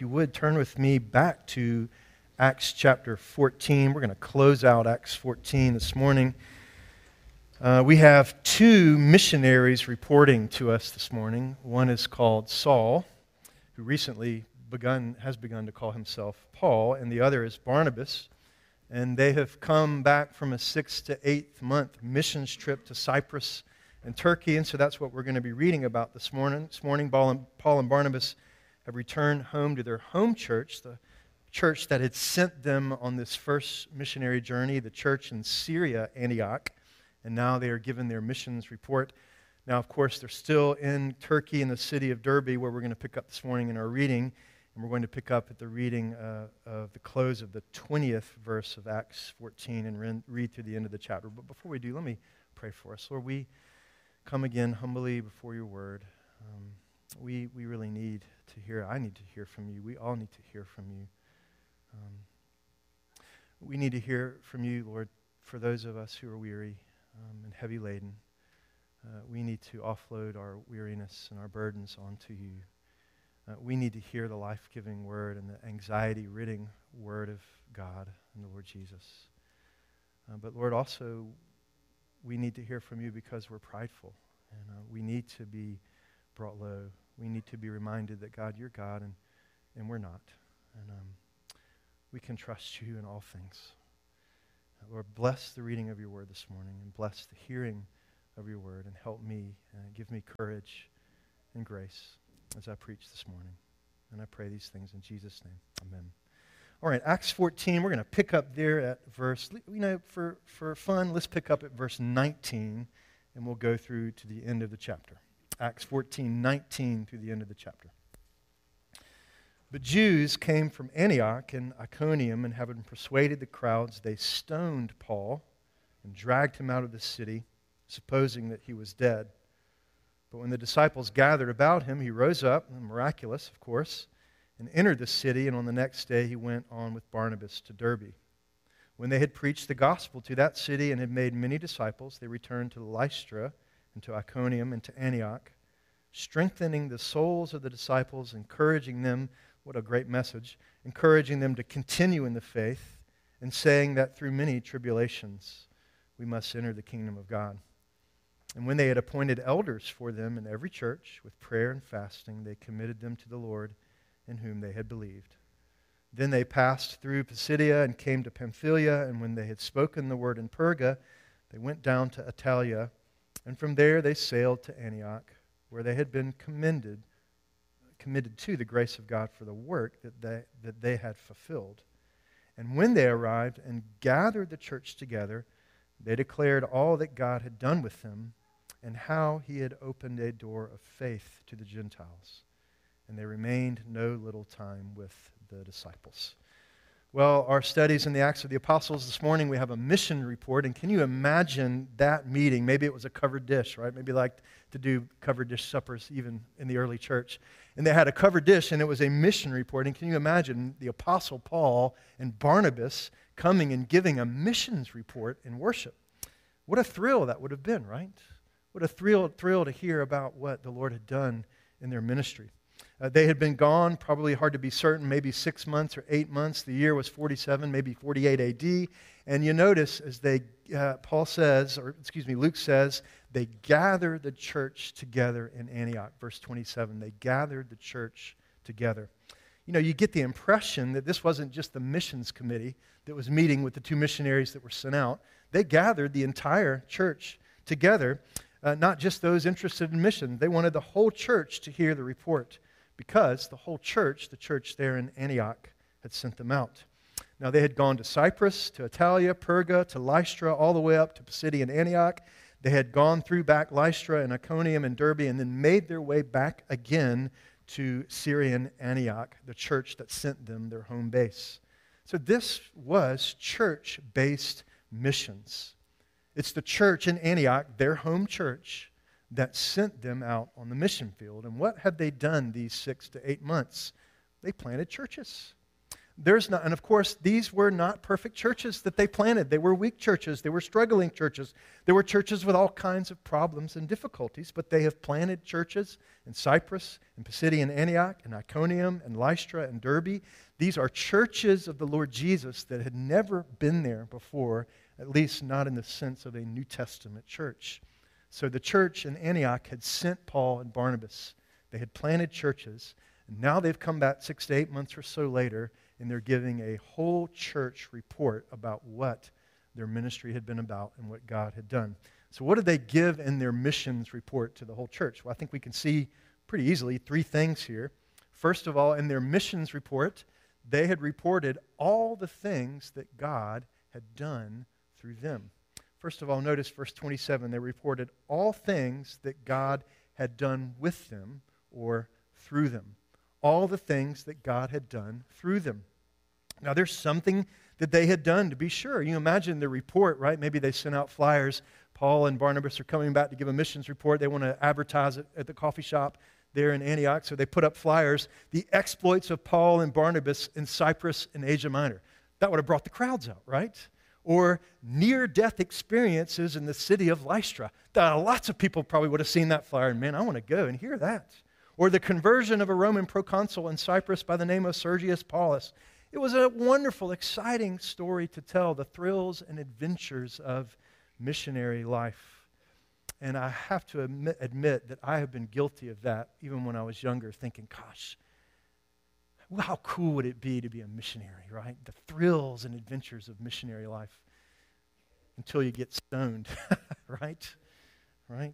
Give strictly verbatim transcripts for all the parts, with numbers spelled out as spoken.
if you would, turn with me back to Acts chapter fourteen. We're going to close out Acts fourteen this morning. Uh, we have two missionaries reporting to us this morning. One is called Saul, who recently begun has begun to call himself Paul, and the other is Barnabas. And they have come back from a six to eighth month missions trip to Cyprus and Turkey, and so that's what we're going to be reading about this morning. This morning, Paul and, Paul and Barnabas have returned home to their home church, the church that had sent them on this first missionary journey, the church in Syria, Antioch, and now they are given their missions report. Now, of course, they're still in Turkey in the city of Derbe, where we're going to pick up this morning in our reading, and we're going to pick up at the reading uh, of the close of the twentieth verse of Acts fourteen and read through the end of the chapter. But before we do, let me pray for us. Lord, we come again humbly before your word. Um, we we really need to hear. I need to hear from you. We all need to hear from you. Um, we need to hear from you, Lord, for those of us who are weary um, and heavy laden. Uh, we need to offload our weariness and our burdens onto you. Uh, we need to hear the life-giving word and the anxiety-ridding word of God and the Lord Jesus. Uh, but Lord, also, we need to hear from you because we're prideful, and uh, we need to be brought low. We need to be reminded that, God, you're God, and, and we're not. And um, we can trust you in all things. Uh, Lord, bless the reading of your word this morning, and bless the hearing of your word, and help me, uh, give me courage and grace as I preach this morning. And I pray these things in Jesus' name. Amen. All right, Acts fourteen, we're going to pick up there at verse, you know, for, for fun, let's pick up at verse nineteen, and we'll go through to the end of the chapter. Acts fourteen, nineteen through the end of the chapter. But Jews came from Antioch and Iconium, and having persuaded the crowds, they stoned Paul and dragged him out of the city, supposing that he was dead. But when the disciples gathered about him, he rose up, miraculous, of course, and entered the city, and on the next day he went on with Barnabas to Derbe. When they had preached the gospel to that city and had made many disciples, they returned to Lystra and to Iconium and to Antioch, strengthening the souls of the disciples, encouraging them, what a great message, encouraging them to continue in the faith, and saying that through many tribulations we must enter the kingdom of God. And when they had appointed elders for them in every church, with prayer and fasting, they committed them to the Lord in whom they had believed. Then they passed through Pisidia and came to Pamphylia, and when they had spoken the word in Perga, they went down to Attalia, and from there they sailed to Antioch, where they had been commended, committed to the grace of God for the work that they, that they had fulfilled. And when they arrived and gathered the church together, they declared all that God had done with them, and how he had opened a door of faith to the Gentiles. And they remained no little time with the disciples. Well, our studies in the Acts of the Apostles this morning, we have a mission report, and can you imagine that meeting? Maybe it was a covered dish, right? Maybe liked to do covered dish suppers even in the early church. And they had a covered dish, and it was a mission report. And can you imagine the Apostle Paul and Barnabas coming and giving a missions report in worship? What a thrill that would have been, right? What a thrill, thrill to hear about what the Lord had done in their ministry. Uh, they had been gone, probably hard to be certain, maybe six months or eight months. The year was forty-seven, maybe forty-eight A D. And you notice as they, uh, Paul says, or excuse me, Luke says, they gathered the church together in Antioch. Verse twenty-seven, they gathered the church together. You know, you get the impression that this wasn't just the missions committee that was meeting with the two missionaries that were sent out. They gathered the entire church together, uh, not just those interested in mission. They wanted the whole church to hear the report because the whole church, the church there in Antioch, had sent them out. Now, they had gone to Cyprus, to Attalia, Perga, to Lystra, all the way up to Pisidia and Antioch. They had gone through back Lystra and Iconium and Derbe and then made their way back again to Syrian Antioch, the church that sent them their home base. So this was church-based missions. It's the church in Antioch, their home church, that sent them out on the mission field. And what had they done these six to eight months? They planted churches. There's not, and of course, these were not perfect churches that they planted. They were weak churches. They were struggling churches. They were churches with all kinds of problems and difficulties, but they have planted churches in Cyprus, in Pisidian Antioch, in Iconium, and Lystra, and Derbe. These are churches of the Lord Jesus that had never been there before, at least not in the sense of a New Testament church. So the church in Antioch had sent Paul and Barnabas. They had planted churches, and now they've come back six to eight months or so later, and they're giving a whole church report about what their ministry had been about and what God had done. So what did they give in their missions report to the whole church? Well, I think we can see pretty easily three things here. First of all, in their missions report, they had reported all the things that God had done through them. First of all, notice verse twenty-seven. They reported all things that God had done with them or through them. All the things that God had done through them. Now, there's something that they had done, to be sure. You imagine the report, right? Maybe they sent out flyers. Paul and Barnabas are coming back to give a missions report. They want to advertise it at the coffee shop there in Antioch, so they put up flyers. The exploits of Paul and Barnabas in Cyprus and Asia Minor. That would have brought the crowds out, right? Or near-death experiences in the city of Lystra. Lots of people probably would have seen that flyer, and man, I want to go and hear that. Or the conversion of a Roman proconsul in Cyprus by the name of Sergius Paulus. It was a wonderful, exciting story to tell, the thrills and adventures of missionary life. And I have to admit, admit that I have been guilty of that, even when I was younger, thinking, gosh, well, how cool would it be to be a missionary, right? The thrills and adventures of missionary life until you get stoned, right? Right?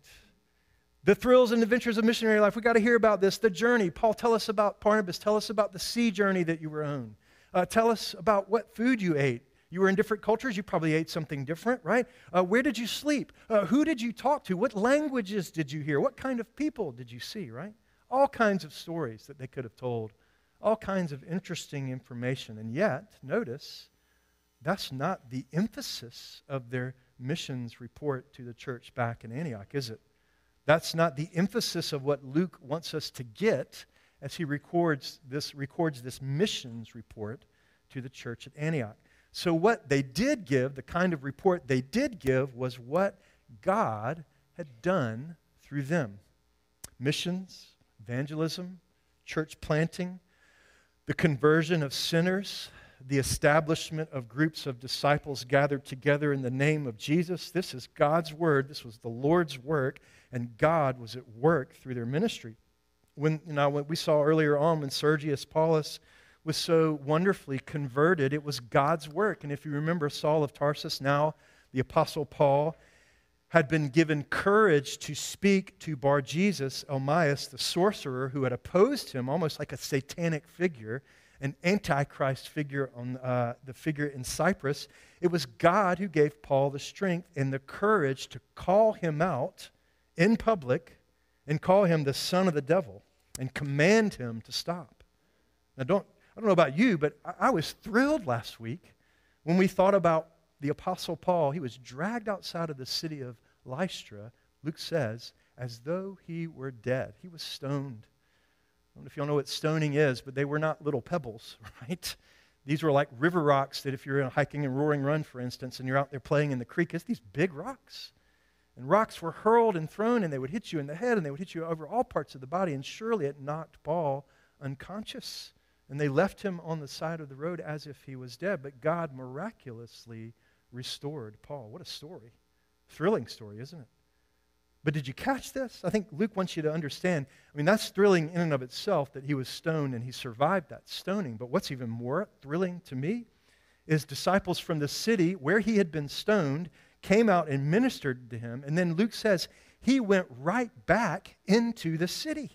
The thrills and adventures of missionary life. We've got to hear about this, the journey. Paul, tell us about Barnabas. Tell us about the sea journey that you were on. Uh, tell us about what food you ate. You were in different cultures. You probably ate something different, right? Uh, where did you sleep? Uh, who did you talk to? What languages did you hear? What kind of people did you see, right? All kinds of stories that they could have told. All kinds of interesting information. And yet, notice, that's not the emphasis of their missions report to the church back in Antioch, is it? That's not the emphasis of what Luke wants us to get as he records this, records this missions report to the church at Antioch. So what they did give, the kind of report they did give, was what God had done through them. Missions, evangelism, church planting, the conversion of sinners, the establishment of groups of disciples gathered together in the name of Jesus. This is God's word. This was the Lord's work, and God was at work through their ministry. When, you know, what we saw earlier on when Sergius Paulus was so wonderfully converted, it was God's work. And if you remember, Saul of Tarsus, now the Apostle Paul, had been given courage to speak to Bar-Jesus, Elmias, the sorcerer who had opposed him, almost like a satanic figure, an antichrist figure, on uh, the figure in Cyprus. It was God who gave Paul the strength and the courage to call him out in public and call him the son of the devil and command him to stop. Now, don't, I don't know about you, but I, I was thrilled last week when we thought about the Apostle Paul. He was dragged outside of the city of Lystra, Luke says, as though he were dead. He was stoned. I don't know if you all know what stoning is, but they were not little pebbles, right? These were like river rocks that if you're hiking in Roaring Run, for instance, and you're out there playing in the creek, it's these big rocks. And rocks were hurled and thrown, and they would hit you in the head, and they would hit you over all parts of the body, and surely it knocked Paul unconscious. And they left him on the side of the road as if he was dead, but God miraculously restored Paul. What a story. Thrilling story, isn't it? But did you catch this? I think Luke wants you to understand. I mean, that's thrilling in and of itself that he was stoned and he survived that stoning. But what's even more thrilling to me is disciples from the city where he had been stoned came out and ministered to him. And then Luke says he went right back into the city.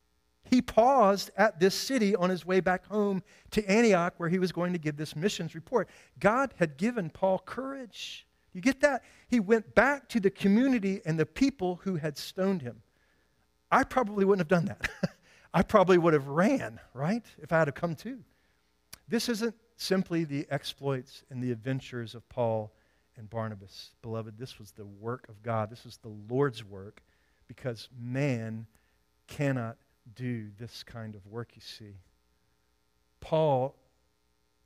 He paused at this city on his way back home to Antioch where he was going to give this missions report. God had given Paul courage. You get that? He went back to the community and the people who had stoned him. I probably wouldn't have done that. I probably would have ran, right, if I had to come too. This isn't simply the exploits and the adventures of Paul and Barnabas. Beloved, this was the work of God. This was the Lord's work because man cannot do this kind of work, you see. Paul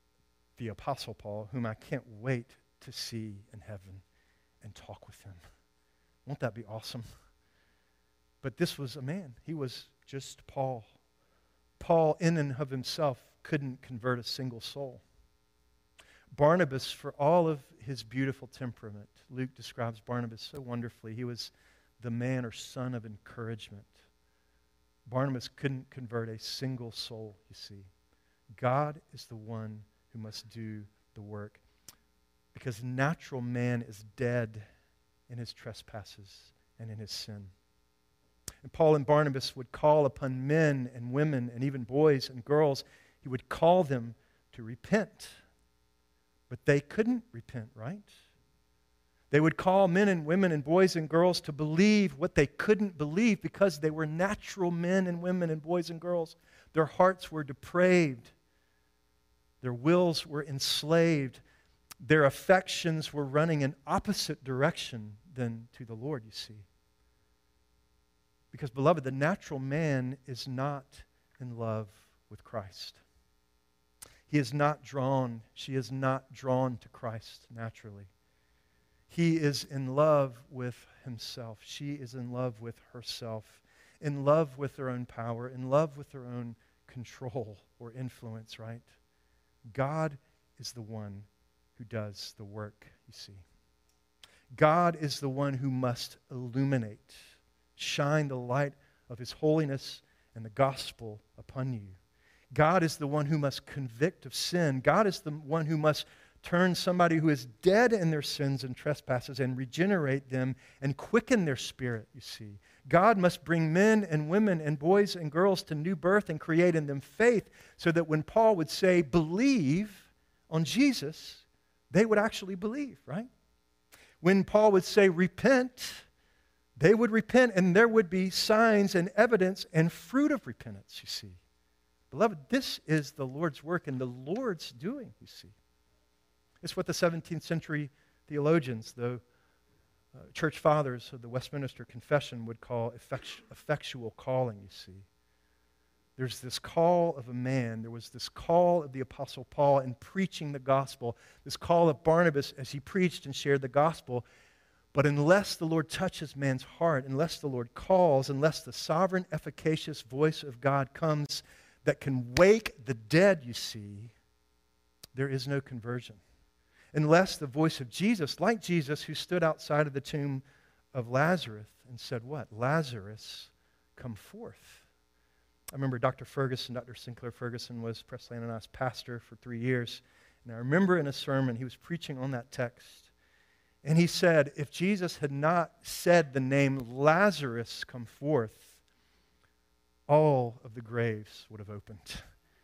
the Apostle Paul, whom I can't wait to see in heaven and talk with him. Won't that be awesome? But this was a man. He was just Paul. Paul, in and of himself, couldn't convert a single soul. Barnabas, for all of his beautiful temperament, Luke describes Barnabas so wonderfully. He was the man or son of encouragement. Barnabas couldn't convert a single soul, you see. God is the one who must do the work, because natural man is dead in his trespasses and in his sin. And Paul and Barnabas would call upon men and women and even boys and girls. He would call them to repent. But they couldn't repent, right? They would call men and women and boys and girls to believe what they couldn't believe because they were natural men and women and boys and girls. Their hearts were depraved. Their wills were enslaved. Their affections were running in opposite direction than to the Lord, you see. Because, beloved, the natural man is not in love with Christ. He is not drawn, she is not drawn to Christ naturally. He is in love with himself. She is in love with herself, in love with her own power, in love with her own control or influence, right? God is the one who does the work, you see. God is the one who must illuminate, shine the light of His holiness and the gospel upon you. God is the one who must convict of sin. God is the one who must turn somebody who is dead in their sins and trespasses and regenerate them and quicken their spirit, you see. God must bring men and women and boys and girls to new birth and create in them faith so that when Paul would say, believe on Jesus, they would actually believe, right? When Paul would say, repent, they would repent and there would be signs and evidence and fruit of repentance, you see. Beloved, this is the Lord's work and the Lord's doing, you see. It's what the seventeenth century theologians, the uh, church fathers of the Westminster Confession would call effectu- effectual calling, you see. There's this call of a man. There was this call of the Apostle Paul in preaching the gospel, this call of Barnabas as he preached and shared the gospel. But unless the Lord touches man's heart, unless the Lord calls, unless the sovereign, efficacious voice of God comes that can wake the dead, you see, there is no conversion. Unless the voice of Jesus, like Jesus who stood outside of the tomb of Lazarus and said what? Lazarus, come forth. I remember Doctor Ferguson, Doctor Sinclair Ferguson was Presley and I's pastor for three years. And I remember in a sermon, he was preaching on that text. And he said, if Jesus had not said the name Lazarus, come forth, all of the graves would have opened.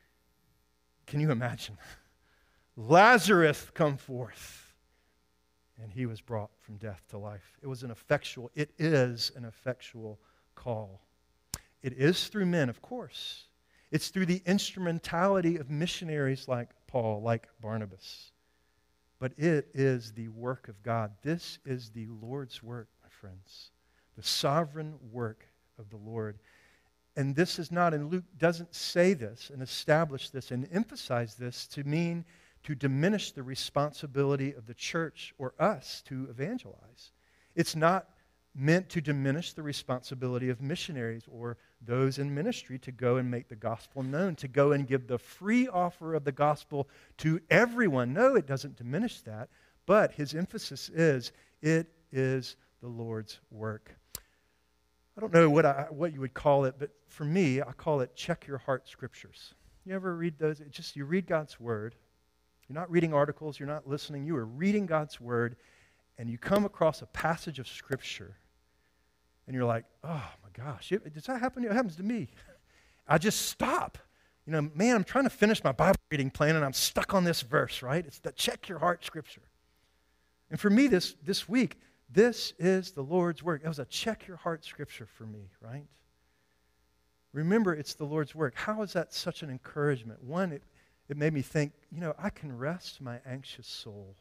Can you imagine? Lazarus, come forth. And he was brought from death to life. It was an effectual, it is an effectual call. It is through men, of course. It's through the instrumentality of missionaries like Paul, like Barnabas. But it is the work of God. This is the Lord's work, my friends. The sovereign work of the Lord. And this is not, and Luke doesn't say this and establish this and emphasize this to mean to diminish the responsibility of the church or us to evangelize. It's not meant to diminish the responsibility of missionaries or those in ministry to go and make the gospel known, to go and give the free offer of the gospel to everyone. No, it doesn't diminish that, but his emphasis is, it is the Lord's work. I don't know what I, what you would call it, but for me, I call it check your heart scriptures. You ever read those? It just, you read God's word. You're not reading articles. You're not listening. You are reading God's word, and you come across a passage of scripture, and you're like, oh my gosh, it, does that happen? It happens to me. I just stop. You know, man, I'm trying to finish my Bible reading plan, and I'm stuck on this verse, right? It's the check your heart scripture. And for me this, this week, this is the Lord's work. It was a check your heart scripture for me, right? Remember, it's the Lord's work. How is that such an encouragement? One, it, it made me think, you know, I can rest my anxious soul.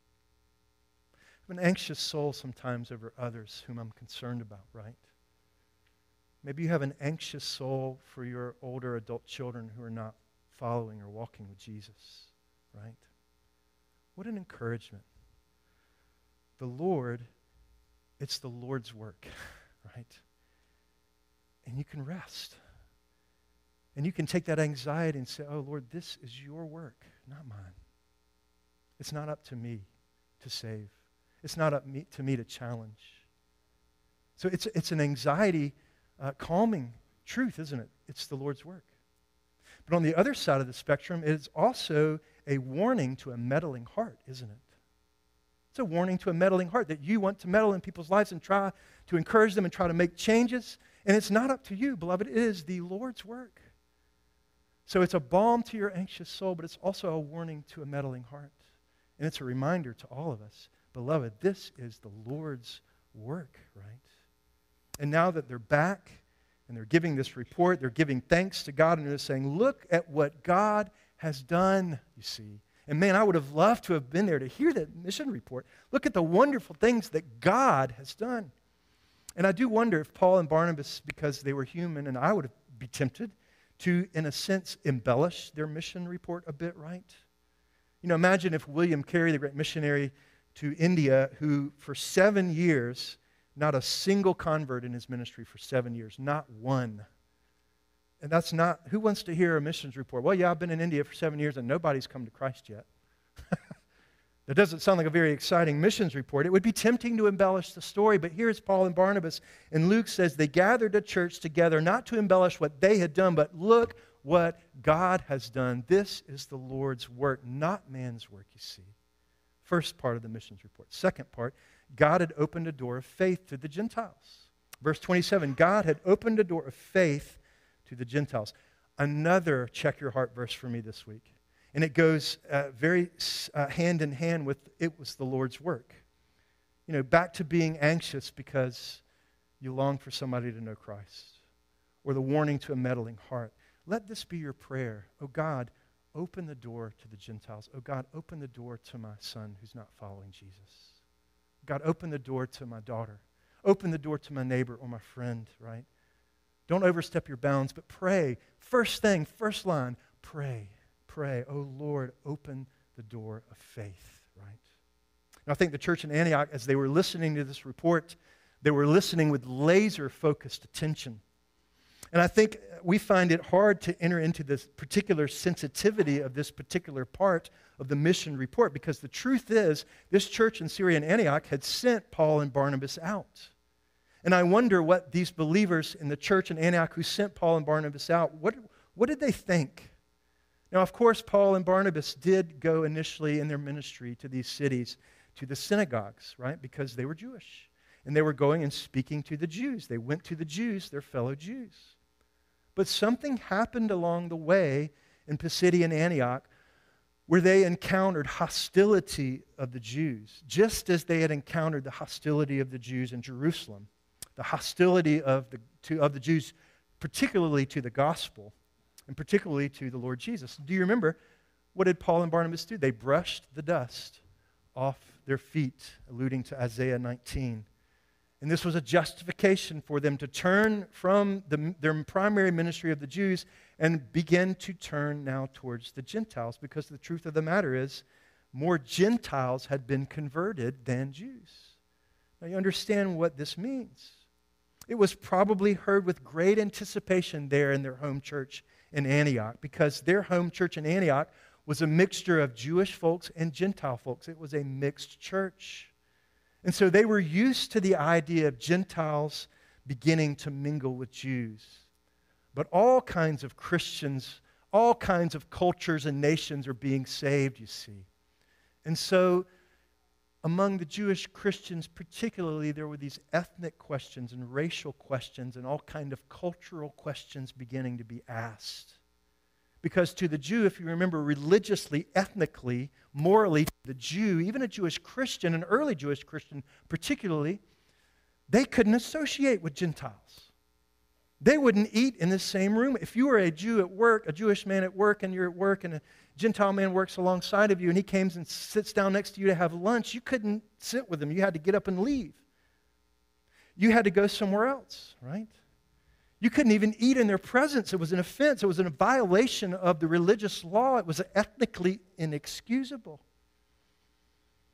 I have an anxious soul sometimes over others whom I'm concerned about, right? Maybe you have an anxious soul for your older adult children who are not following or walking with Jesus, right? What an encouragement. The Lord, it's the Lord's work, right? And you can rest. And you can take that anxiety and say, oh, Lord, this is your work, not mine. It's not up to me to save. It's not up me, to me to challenge. So it's, it's an anxiety uh, calming truth, isn't it? It's the Lord's work. But on the other side of the spectrum, it is also a warning to a meddling heart, isn't it? It's a warning to a meddling heart that you want to meddle in people's lives and try to encourage them and try to make changes. And it's not up to you, beloved. It is the Lord's work. So it's a balm to your anxious soul, but it's also a warning to a meddling heart. And it's a reminder to all of us, beloved, this is the Lord's work, right? And now that they're back and they're giving this report, they're giving thanks to God, and they're saying, look at what God has done, you see. And man, I would have loved to have been there to hear that mission report. Look at the wonderful things that God has done. And I do wonder if Paul and Barnabas, because they were human, and I would be tempted to, in a sense, embellish their mission report a bit, right? You know, imagine if William Carey, the great missionary to India, who for seven years, not a single convert in his ministry for seven years, not one. And that's not, who wants to hear a missions report? Well, yeah, I've been in India for seven years and nobody's come to Christ yet. That doesn't sound like a very exciting missions report. It would be tempting to embellish the story, but here's Paul and Barnabas, and Luke says they gathered a church together not to embellish what they had done, but look what God has done. This is the Lord's work, not man's work, you see. First part of the missions report. Second part, God had opened a door of faith to the Gentiles. Verse twenty-seven, God had opened a door of faith to the Gentiles. Another check your heart verse for me this week. And it goes uh, very uh, hand in hand with it was the Lord's work. You know, back to being anxious because you long for somebody to know Christ, or the warning to a meddling heart. Let this be your prayer. Oh God, open the door to the Gentiles. Oh God, open the door to my son who's not following Jesus. God, open the door to my daughter. Open the door to my neighbor or my friend, right? Don't overstep your bounds, but pray. First thing, first line, pray. Pray, oh Lord, open the door of faith, right? Now I think the church in Antioch, as they were listening to this report, they were listening with laser-focused attention. And I think we find it hard to enter into this particular sensitivity of this particular part of the mission report, because the truth is, this church in Syria and Antioch had sent Paul and Barnabas out. And I wonder what these believers in the church in Antioch who sent Paul and Barnabas out, what, what did they think? Now, of course, Paul and Barnabas did go initially in their ministry to these cities, to the synagogues, right? Because they were Jewish. And they were going and speaking to the Jews. They went to the Jews, their fellow Jews. But something happened along the way in Pisidian Antioch where they encountered hostility of the Jews, just as they had encountered the hostility of the Jews in Jerusalem, the hostility of the, to, of the Jews, particularly to the gospel, and particularly to the Lord Jesus. Do you remember, what did Paul and Barnabas do? They brushed the dust off their feet, alluding to Isaiah nineteen. And this was a justification for them to turn from the, their primary ministry of the Jews and begin to turn now towards the Gentiles, because the truth of the matter is more Gentiles had been converted than Jews. Now you understand what this means. It was probably heard with great anticipation there in their home church in Antioch, because their home church in Antioch was a mixture of Jewish folks and Gentile folks. It was a mixed church. And so they were used to the idea of Gentiles beginning to mingle with Jews. But all kinds of Christians, all kinds of cultures and nations are being saved, you see. And so among the Jewish Christians particularly, there were these ethnic questions and racial questions and all kind of cultural questions beginning to be asked. Because to the Jew, if you remember, religiously, ethnically, morally, the Jew, even a Jewish Christian, an early Jewish Christian particularly, they couldn't associate with Gentiles. They wouldn't eat in the same room. If you were a Jew at work, a Jewish man at work, and you're at work and a Gentile man works alongside of you and he comes and sits down next to you to have lunch, you couldn't sit with him. You had to get up and leave. You had to go somewhere else, right? You couldn't even eat in their presence. It was an offense. It was a violation of the religious law. It was ethnically inexcusable.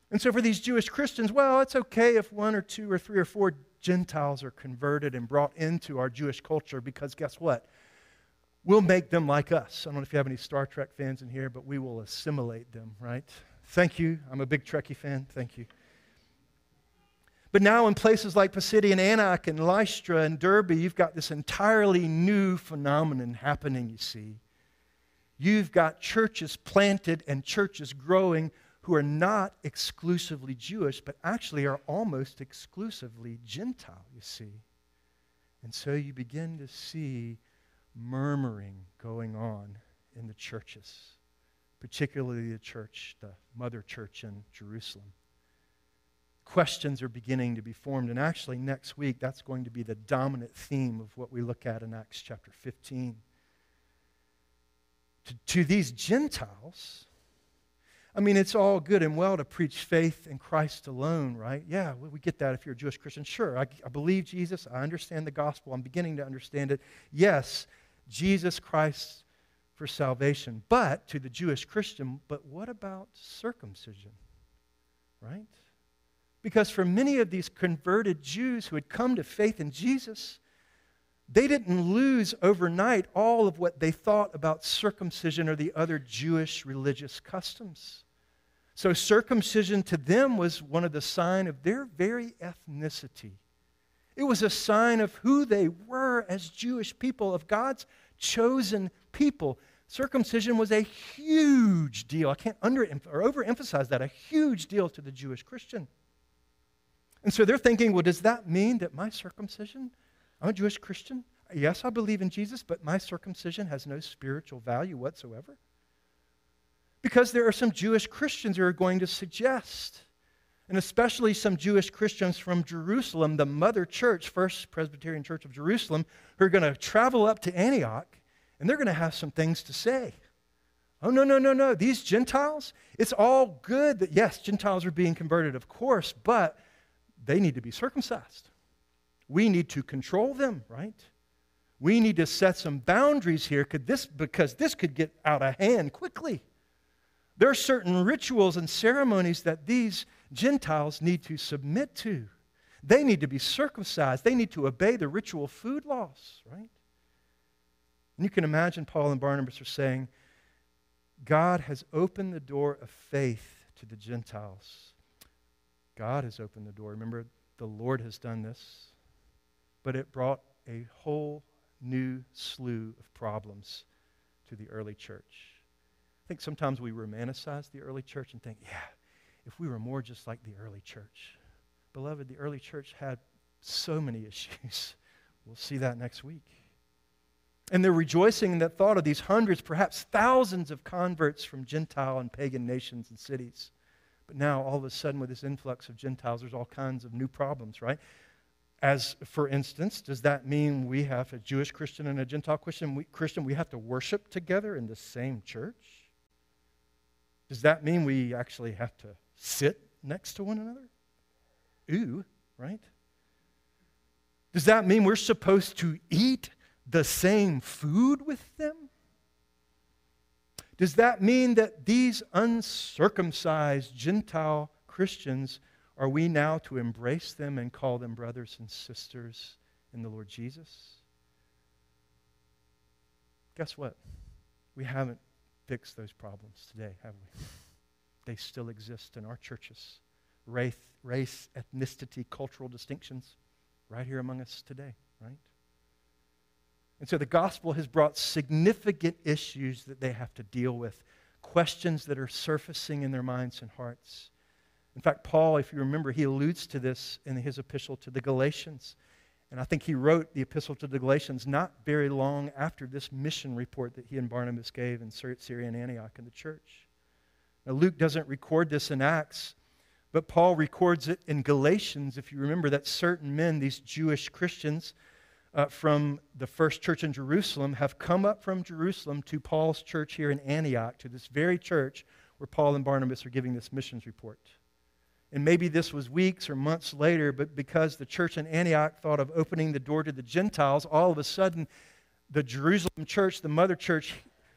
And so for these Jewish Christians, well, it's okay if one or two or three or four Gentiles are converted and brought into our Jewish culture, because guess what? We'll make them like us. I don't know if you have any Star Trek fans in here, but we will assimilate them, right? Thank you. I'm a big Trekkie fan. Thank you. But now in places like Pisidian Antioch and Lystra and Derbe, you've got this entirely new phenomenon happening, you see. You've got churches planted and churches growing who are not exclusively Jewish, but actually are almost exclusively Gentile, you see. And so you begin to see murmuring going on in the churches, particularly the church, the mother church in Jerusalem. Questions are beginning to be formed, and actually next week that's going to be the dominant theme of what we look at in Acts chapter fifteen. To, to these Gentiles, I mean, it's all good and well to preach faith in Christ alone, right? Yeah, we get that if you're a Jewish Christian. Sure, I, I believe Jesus. I understand the gospel. I'm beginning to understand it. Yes, Jesus Christ for salvation. But to the Jewish Christian, but what about circumcision, right? Because for many of these converted Jews who had come to faith in Jesus, they didn't lose overnight all of what they thought about circumcision or the other Jewish religious customs. So circumcision to them was one of the signs of their very ethnicity. It was a sign of who they were as Jewish people, of God's chosen people. Circumcision was a huge deal. I can't under or overemphasize that, a huge deal to the Jewish Christian. And so they're thinking, well, does that mean that my circumcision, I'm a Jewish Christian? Yes, I believe in Jesus, but my circumcision has no spiritual value whatsoever? Because there are some Jewish Christians who are going to suggest, and especially some Jewish Christians from Jerusalem, the mother church, First Presbyterian Church of Jerusalem, who are going to travel up to Antioch, and they're going to have some things to say. Oh, no, no, no, no. These Gentiles, it's all good that, yes, Gentiles are being converted, of course, but they need to be circumcised. We need to control them, right? We need to set some boundaries here could this, because this could get out of hand quickly. There are certain rituals and ceremonies that these Gentiles need to submit to. They need to be circumcised. They need to obey the ritual food laws, right? And you can imagine Paul and Barnabas are saying, God has opened the door of faith to the Gentiles. God has opened the door. Remember, the Lord has done this. But it brought a whole new slew of problems to the early church. I think sometimes we romanticize the early church and think, yeah, if we were more just like the early church. Beloved, the early church had so many issues. We'll see that next week. And they're rejoicing in that thought of these hundreds, perhaps thousands of converts from Gentile and pagan nations and cities. But now, all of a sudden, with this influx of Gentiles, there's all kinds of new problems, right? As, for instance, does that mean we have a Jewish Christian and a Gentile Christian, we, Christian, we have to worship together in the same church? Does that mean we actually have to sit next to one another? Ooh, right? Does that mean we're supposed to eat the same food with them? Does that mean that these uncircumcised Gentile Christians, are we now to embrace them and call them brothers and sisters in the Lord Jesus? Guess what? We haven't fixed those problems today, have we? They still exist in our churches. Race, race, ethnicity, cultural distinctions, right here among us today, right? And so the gospel has brought significant issues that they have to deal with, questions that are surfacing in their minds and hearts. In fact, Paul, if you remember, he alludes to this in his epistle to the Galatians. And I think he wrote the epistle to the Galatians not very long after this mission report that he and Barnabas gave in Syria and Antioch in the church. Now, Luke doesn't record this in Acts, but Paul records it in Galatians. If you remember that certain men, these Jewish Christians, Uh, from the first church in Jerusalem have come up from Jerusalem to Paul's church here in Antioch, to this very church where Paul and Barnabas are giving this missions report. And maybe this was weeks or months later, but because the church in Antioch thought of opening the door to the Gentiles, all of a sudden the Jerusalem church, the mother church,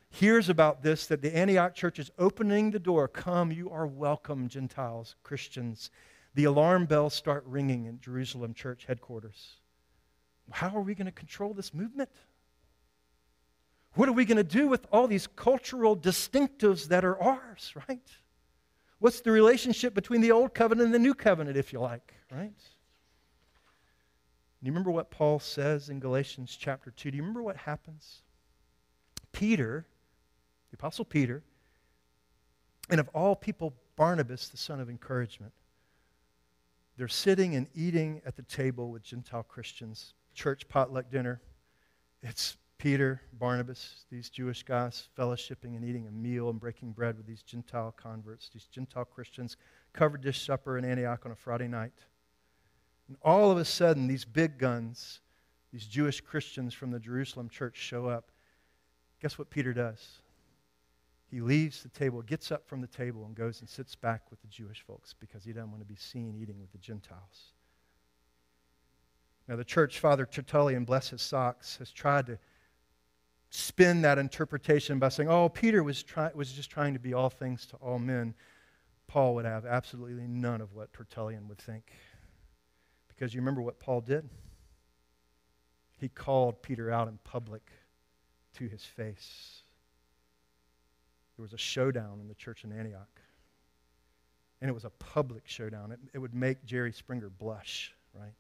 hears about this, that the Antioch church is opening the door. Come, you are welcome, Gentiles, Christians. The alarm bells start ringing in Jerusalem church headquarters. How are we going to control this movement? What are we going to do with all these cultural distinctives that are ours, right? What's the relationship between the old covenant and the new covenant, if you like, right? Do you remember what Paul says in Galatians chapter two? Do you remember what happens? Peter, the Apostle Peter, and of all people, Barnabas, the son of encouragement, they're sitting and eating at the table with Gentile Christians, church potluck dinner. It's Peter, Barnabas, these Jewish guys fellowshipping and eating a meal and breaking bread with these Gentile converts, these Gentile Christians, covered dish supper in Antioch on a Friday night. And all of a sudden, these big guns, these Jewish Christians from the Jerusalem church show up. Guess what Peter does? He leaves the table, gets up from the table, and goes and sits back with the Jewish folks because he doesn't want to be seen eating with the Gentiles. Now, the church father Tertullian, bless his socks, has tried to spin that interpretation by saying, oh, Peter was, try- was just trying to be all things to all men. Paul would have absolutely none of what Tertullian would think. Because you remember what Paul did? He called Peter out in public to his face. There was a showdown in the church in Antioch. And it was a public showdown. It, it would make Jerry Springer blush, right?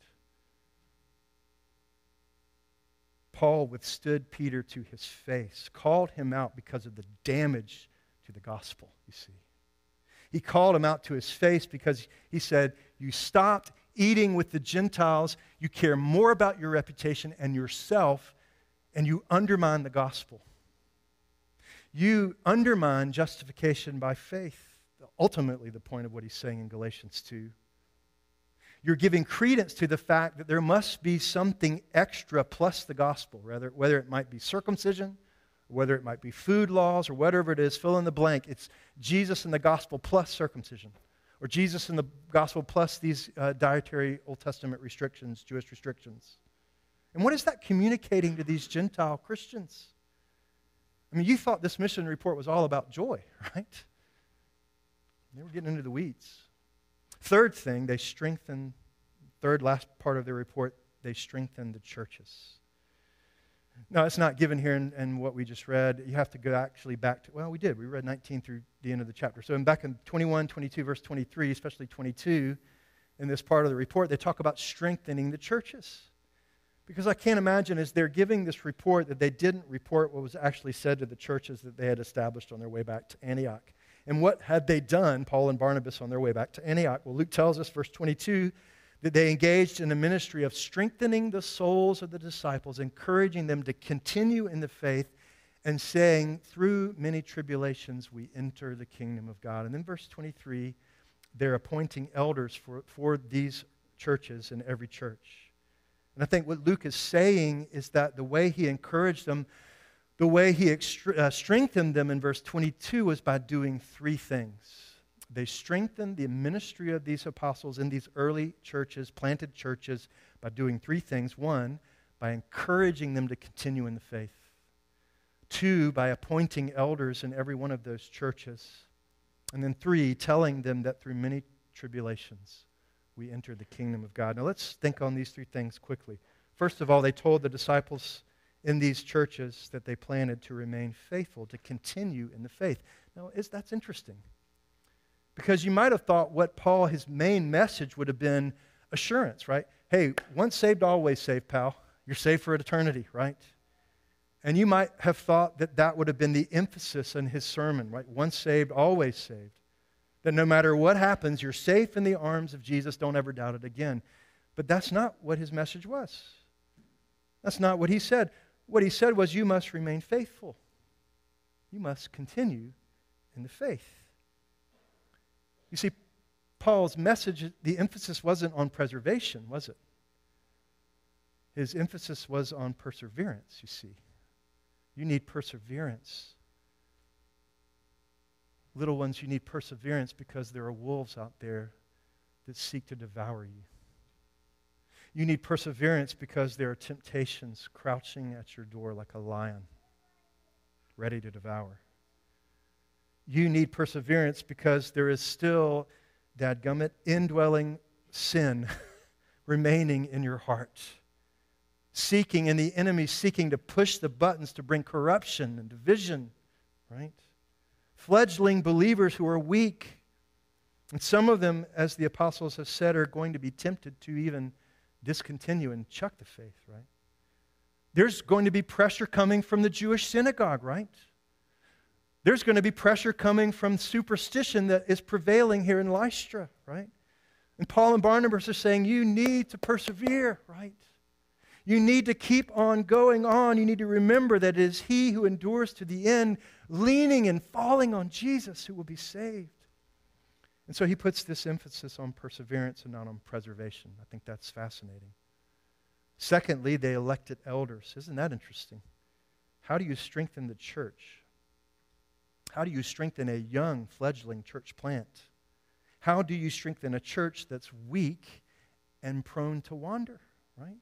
Paul withstood Peter to his face, called him out because of the damage to the gospel, you see. He called him out to his face because he said, you stopped eating with the Gentiles, you care more about your reputation and yourself, and you undermine the gospel. You undermine justification by faith, ultimately the point of what he's saying in Galatians two. You're giving credence to the fact that there must be something extra plus the gospel, whether, whether it might be circumcision, whether it might be food laws, or whatever it is, fill in the blank. It's Jesus and the gospel plus circumcision, or Jesus and the gospel plus these uh, dietary Old Testament restrictions, Jewish restrictions. And what is that communicating to these Gentile Christians? I mean, you thought this mission report was all about joy, right? They were getting into the weeds. Third thing, they strengthen, third last part of their report, they strengthen the churches. Now, it's not given here in, in what we just read. You have to go actually back to, well, we did. We read nineteen through the end of the chapter. So in back in twenty-one, twenty-two, verse twenty-three, especially twenty-two, in this part of the report, they talk about strengthening the churches. Because I can't imagine as they're giving this report that they didn't report what was actually said to the churches that they had established on their way back to Antioch. And what had they done, Paul and Barnabas, on their way back to Antioch? Well, Luke tells us, verse twenty-two, that they engaged in a ministry of strengthening the souls of the disciples, encouraging them to continue in the faith, and saying, through many tribulations we enter the kingdom of God. And then verse twenty-three, they're appointing elders for, for these churches in every church. And I think what Luke is saying is that the way he encouraged them, the way he extre- uh, strengthened them in verse twenty-two was by doing three things. They strengthened the ministry of these apostles in these early churches, planted churches, by doing three things. One, by encouraging them to continue in the faith. Two, by appointing elders in every one of those churches. And then three, telling them that through many tribulations we enter the kingdom of God. Now let's think on these three things quickly. First of all, they told the disciples in these churches that they planted to remain faithful, to continue in the faith. Now, is that's interesting. Because you might have thought what Paul, his main message would have been assurance, right? Hey, once saved, always saved, pal. You're saved for eternity, right? And you might have thought that that would have been the emphasis in his sermon, right? Once saved, always saved. That no matter what happens, you're safe in the arms of Jesus. Don't ever doubt it again. But that's not what his message was. That's not what he said. What he said was, you must remain faithful. You must continue in the faith. You see, Paul's message, the emphasis wasn't on preservation, was it? His emphasis was on perseverance, you see. You need perseverance. Little ones, you need perseverance because there are wolves out there that seek to devour you. You need perseverance because there are temptations crouching at your door like a lion, ready to devour. You need perseverance because there is still, dadgummit, indwelling sin remaining in your heart. Seeking, and the enemy seeking to push the buttons to bring corruption and division, right? Fledgling believers who are weak. And some of them, as the apostles have said, are going to be tempted to even discontinue and chuck the faith, right? There's going to be pressure coming from the Jewish synagogue, right? There's going to be pressure coming from superstition that is prevailing here in Lystra, right? And Paul and Barnabas are saying, you need to persevere, right? You need to keep on going on. You need to remember that it is he who endures to the end, leaning and falling on Jesus, who will be saved. And so he puts this emphasis on perseverance and not on preservation. I think that's fascinating. Secondly, they elected elders. Isn't that interesting? How do you strengthen the church? How do you strengthen a young, fledgling church plant? How do you strengthen a church that's weak and prone to wander, right?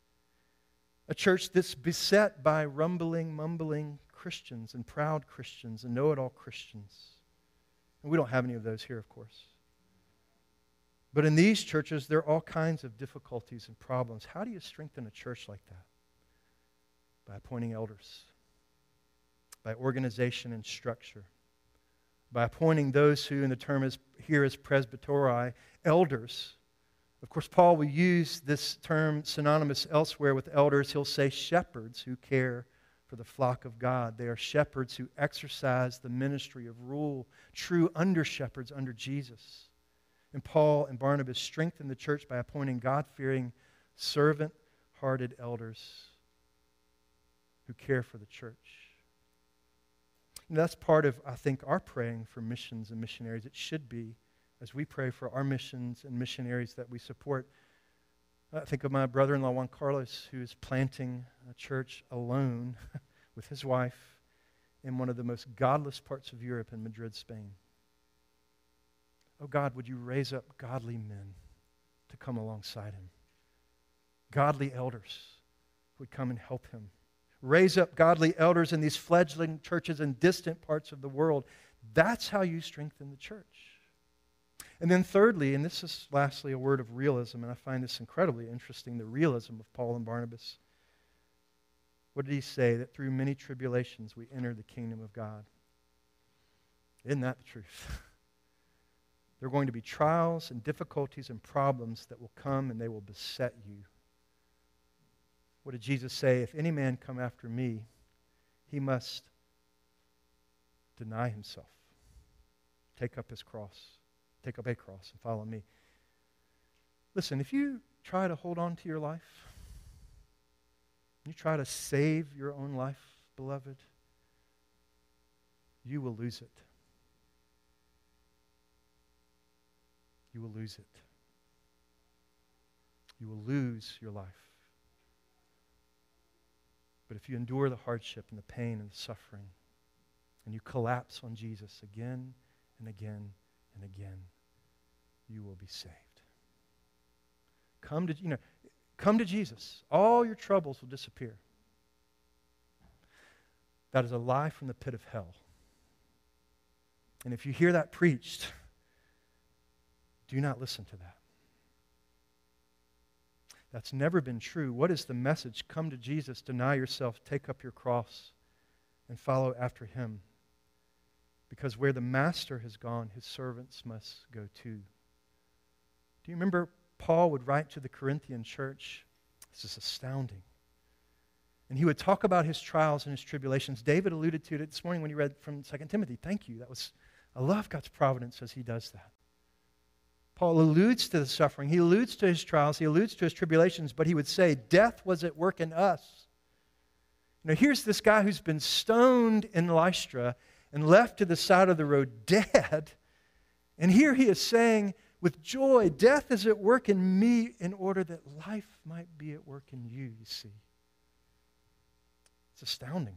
A church that's beset by rumbling, mumbling Christians and proud Christians and know-it-all Christians. And we don't have any of those here, of course. But in these churches, there are all kinds of difficulties and problems. How do you strengthen a church like that? By appointing elders, by organization and structure, by appointing those who, in the term is here is presbyterai, elders. Of course, Paul will use this term synonymous elsewhere with elders. He'll say shepherds who care for the flock of God. They are shepherds who exercise the ministry of rule, true under-shepherds under Jesus. And Paul and Barnabas strengthen the church by appointing God-fearing, servant-hearted elders who care for the church. And that's part of, I think, our praying for missions and missionaries. It should be, as we pray for our missions and missionaries that we support. I think of my brother-in-law, Juan Carlos, who is planting a church alone with his wife in one of the most godless parts of Europe, in Madrid, Spain. Oh God, would you raise up godly men to come alongside him? Godly elders who would come and help him. Raise up godly elders in these fledgling churches in distant parts of the world. That's how you strengthen the church. And then thirdly, and this is lastly a word of realism, and I find this incredibly interesting, the realism of Paul and Barnabas. What did he say? That through many tribulations we enter the kingdom of God. Isn't that the truth? There are going to be trials and difficulties and problems that will come and they will beset you. What did Jesus say? If any man come after me, he must deny himself, take up his cross, take up a cross and follow me. Listen, if you try to hold on to your life, you try to save your own life, beloved, you will lose it. You will lose it. You will lose your life. But if you endure the hardship and the pain and the suffering, and you collapse on Jesus again and again and again, you will be saved. Come to, you know, come to Jesus. All your troubles will disappear. That is a lie from the pit of hell. And if you hear that preached, do not listen to that. That's never been true. What is the message? Come to Jesus, deny yourself, take up your cross, and follow after him. Because where the master has gone, his servants must go too. Do you remember Paul would write to the Corinthian church? This is astounding. And he would talk about his trials and his tribulations. David alluded to it this morning when he read from Second Timothy. Thank you. That was, I love God's providence as he does that. Paul alludes to the suffering. He alludes to his trials. He alludes to his tribulations. But he would say, death was at work in us. Now here's this guy who's been stoned in Lystra and left to the side of the road dead. And here he is saying, with joy, death is at work in me in order that life might be at work in you, you see. It's astounding.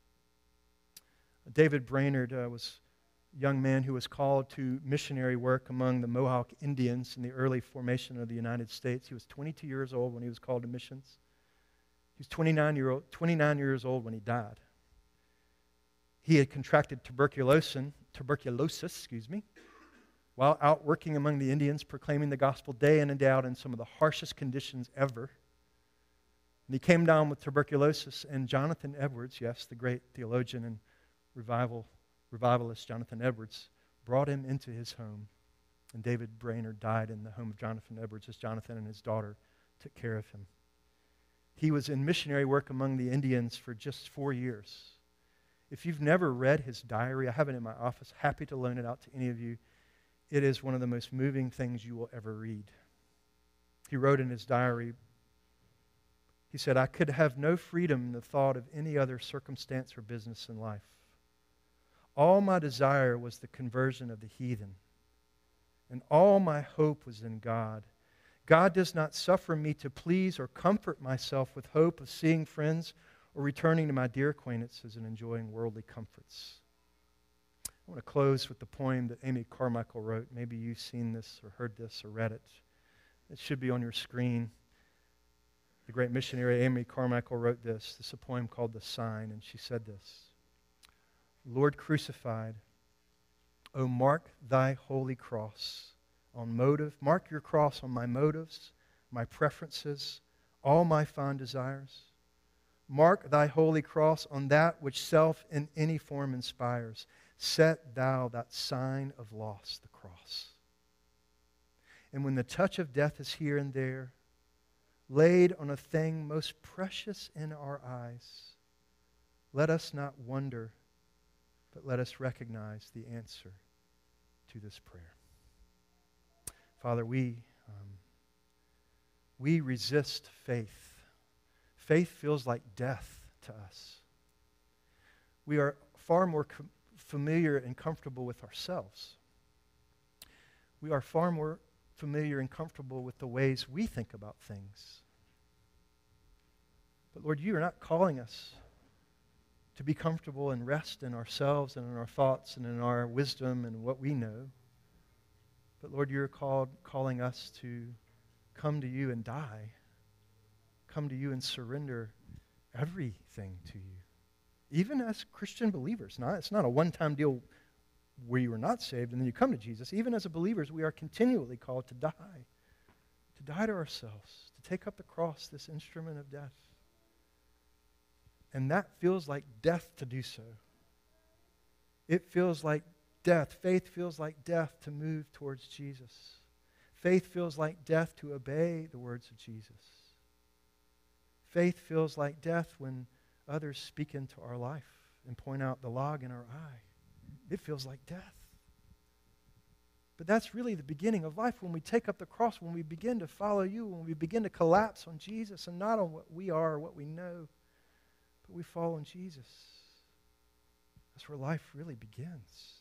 David Brainerd uh, was young man who was called to missionary work among the Mohawk Indians in the early formation of the United States. He was twenty-two years old when he was called to missions. He was twenty-nine, year old, twenty-nine years old when he died. He had contracted tuberculosis, tuberculosis, excuse me, while out working among the Indians, proclaiming the gospel day in and day out in some of the harshest conditions ever. And he came down with tuberculosis, and Jonathan Edwards, yes, the great theologian and revival, revivalist Jonathan Edwards, brought him into his home. And David Brainerd died in the home of Jonathan Edwards as Jonathan and his daughter took care of him. He was in missionary work among the Indians for just four years. If you've never read his diary, I have it in my office, happy to loan it out to any of you. It is one of the most moving things you will ever read. He wrote in his diary, he said, "I could have no freedom in the thought of any other circumstance or business in life. All my desire was the conversion of the heathen, and all my hope was in God. God does not suffer me to please or comfort myself with hope of seeing friends or returning to my dear acquaintances and enjoying worldly comforts." I want to close with the poem that Amy Carmichael wrote. Maybe you've seen this or heard this or read it. It should be on your screen. The great missionary Amy Carmichael wrote this. This is a poem called "The Sign," and she said this: "Lord crucified, O mark thy holy cross on motive. Mark your cross on my motives, my preferences, all my fond desires. Mark thy holy cross on that which self in any form inspires. Set thou that sign of loss, the cross. And when the touch of death is here and there, laid on a thing most precious in our eyes, let us not wonder, but let us recognize the answer to this prayer." Father, we, um, we resist faith. Faith feels like death to us. We are far more com- familiar and comfortable with ourselves. We are far more familiar and comfortable with the ways we think about things. But Lord, you are not calling us to be comfortable and rest in ourselves and in our thoughts and in our wisdom and what we know. But Lord, you're called, calling us to come to you and die. Come to you and surrender everything to you. Even as Christian believers. Not, it's not a one-time deal where you were not saved and then you come to Jesus. Even as believers, we are continually called to die. To die to ourselves. To take up the cross, this instrument of death. And that feels like death to do so. It feels like death. Faith feels like death to move towards Jesus. Faith feels like death to obey the words of Jesus. Faith feels like death when others speak into our life and point out the log in our eye. It feels like death. But that's really the beginning of life, when we take up the cross, when we begin to follow you, when we begin to collapse on Jesus and not on what we are or what we know, but we fall on Jesus. That's where life really begins.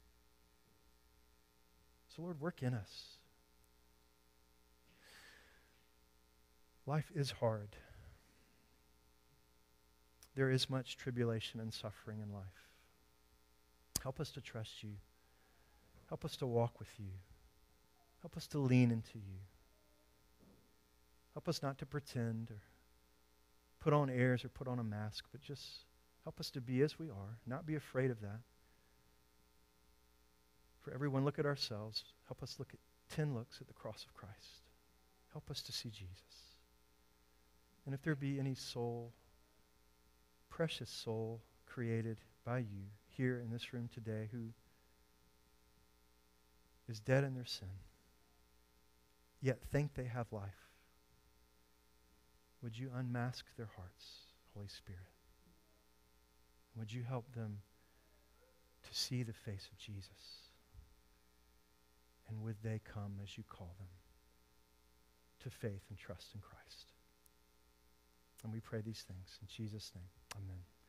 So Lord, work in us. Life is hard. There is much tribulation and suffering in life. Help us to trust you. Help us to walk with you. Help us to lean into you. Help us not to pretend or put on airs or put on a mask, but just help us to be as we are, not be afraid of that. For everyone, look at ourselves. Help us look at ten looks at the cross of Christ. Help us to see Jesus. And if there be any soul, precious soul created by you here in this room today who is dead in their sin, yet think they have life, would you unmask their hearts, Holy Spirit? Would you help them to see the face of Jesus? And would they come as you call them to faith and trust in Christ? And we pray these things in Jesus' name. Amen.